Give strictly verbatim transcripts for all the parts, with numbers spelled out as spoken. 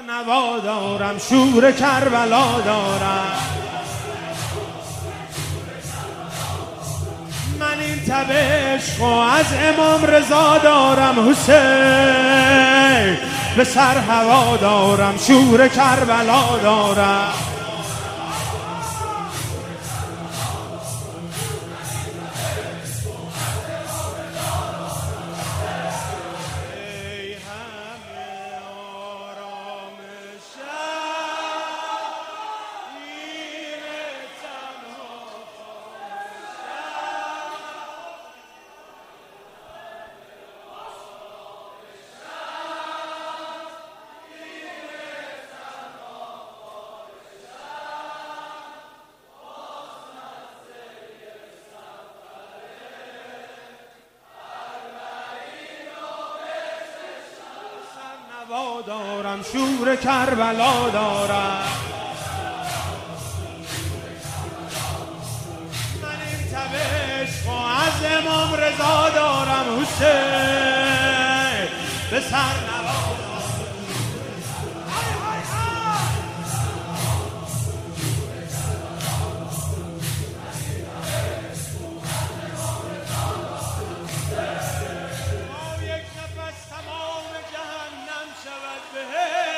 سرنوا دارم شور کربلا دارم من این تب عشق از امام رضا دارم حسین به سر هوا دارم شور کربلا دارم دارم شور کربلا دارم من این تب عشق از امام رضا دارم حسین به سرنوا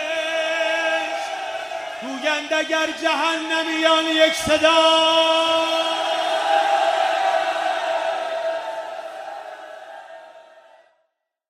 گویند اگر جهنمیان یک صدا